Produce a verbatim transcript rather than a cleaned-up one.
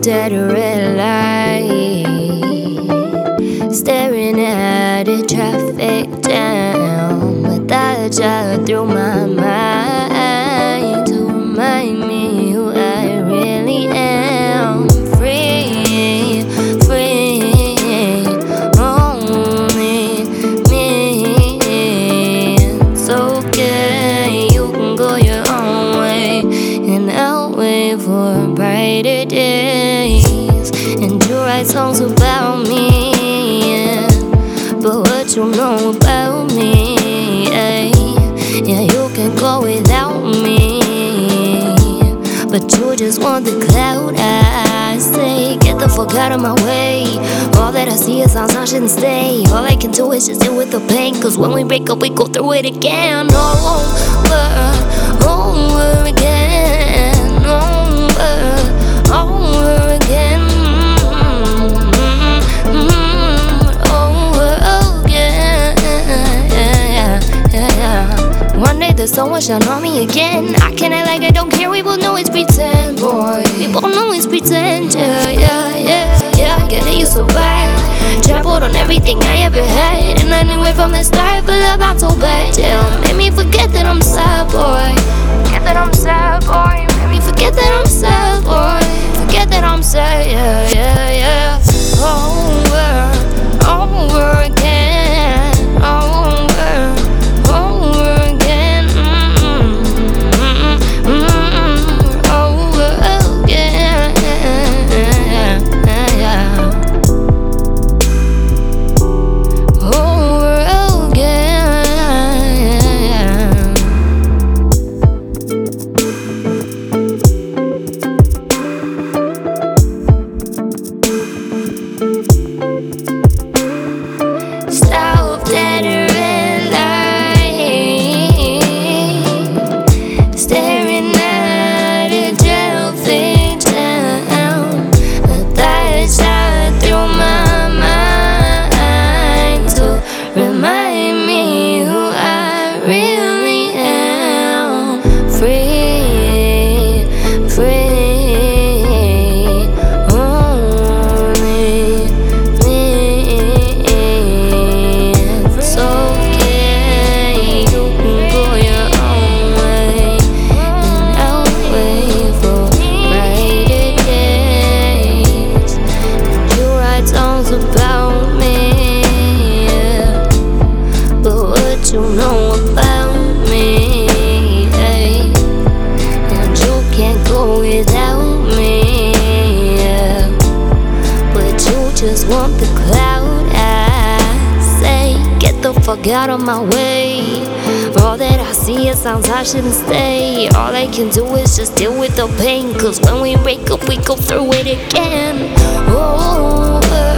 Stopped at a red light, staring at the traffic jam, with that shot through my mind to remind me who I really am. Free, free, only me. It's okay, you can go your own way, and I'll wait for brighter days. And you write songs about me, yeah, but what you know about me, yeah, yeah, you can go without me, but you just want the cloud. I say, get the fuck out of my way. All that I see is signs I shouldn't stay. All I can do is just deal with the pain, cause when we break up we go through it again. Over, over again, over, over again, over again, yeah, yeah, yeah. One day the sun will shine on me again. I can't act like I don't care, we both know it's pretend, boy. We both know it's pretend, yeah, yeah, yeah, yeah. I get it, you so bad. Trampled on everything I ever had, and I knew it from the start, but love not so bad, yeah. Made me forget that I'm sad, boy. Forget that I'm sad, boy. Made me forget that I'm sad, boy. Forget that I'm sad, yeah, yeah, yeah. Over, over again, over, over again, mm-mm, mm-mm, over again, yeah, yeah. Over again. Stopped at a red light, staring at a traffic jam, with that shot through my mind to remind me who I really am. Free, free, only me. It's okay, you can go your own way, and I'll wait for brighter days. And you write songs about me, yeah, but what you know about me, hey, and you can't go without me, yeah, but you just want the cloud. I say, get the fuck out of my way. All that I see is signs I shouldn't stay. All I can do is just deal with the pain, cause when we break up we go through it again. Over